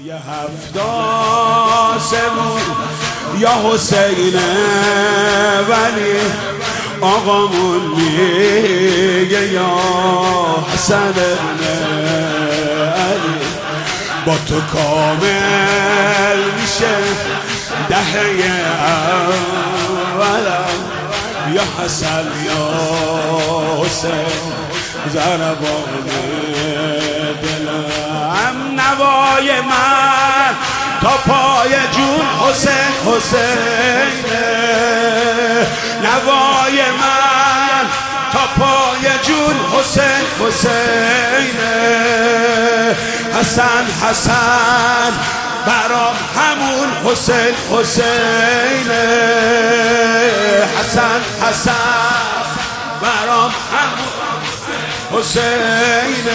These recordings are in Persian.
یه هفتاسمون یا حسین ولی آقامون میگه یا حسن ابن علی. با تو کامل میشه دهه اولم یا حسن یا حسین ضربان دلم. نوای من تا پای جون حسین حسین، نوای من تا پای جون حسین حسین. حسن حسن برام همون حسین حسین. حسن حسن برام همون حسین.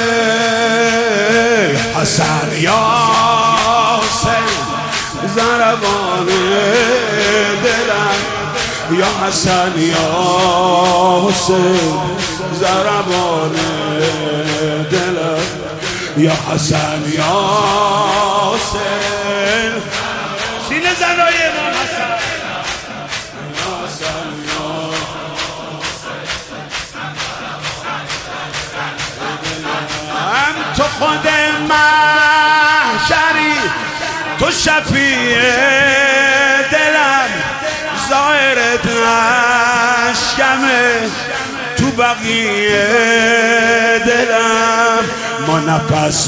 حسن یا حسین ضربان دلم، یا حسن یا حسین ضربان دلم، یا حسن یا حسین. سینه زنای امام حسن یا حسن یا هم تو خود محشری، تو شفیع دلم، ظاهرت اشکمه تو بقیه دلم. ما نفس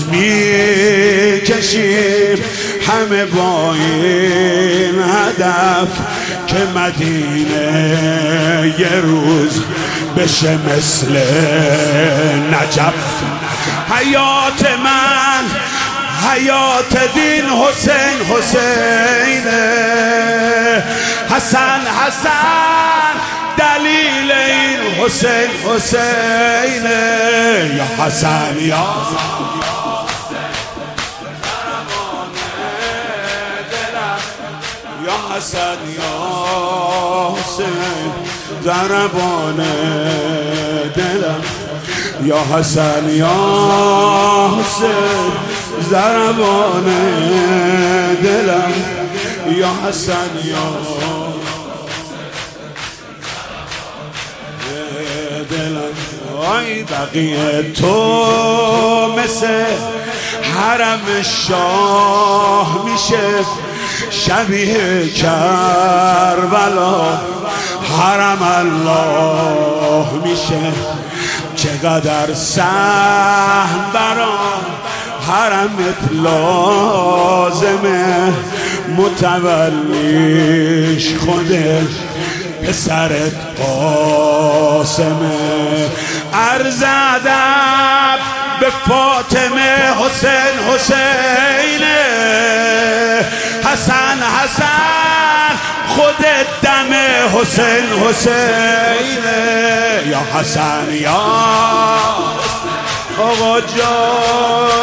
میکشیم همه با این هدف که مدینه یه روز بشه مثل نجف. حیات من حیات دین حسین حسین. حسن حسن دلیل این حسین حسین. یا حسن یا یا حسن یا حسین ضربان دلم، یا حسن یا حسین ضربان دلم، یا حسن یا دلم. آی بقیه تو مثل حرم شاه میشه، شبیه کربلا حرم الله میشه. چقدر سهم برام حرمت لازمه، متولیش خودش پسرت قاسمه. عرض ادب به فاطمه حسین حسین. حسن حسن خودت دم حسین حسین. یا حسن یا آقا جان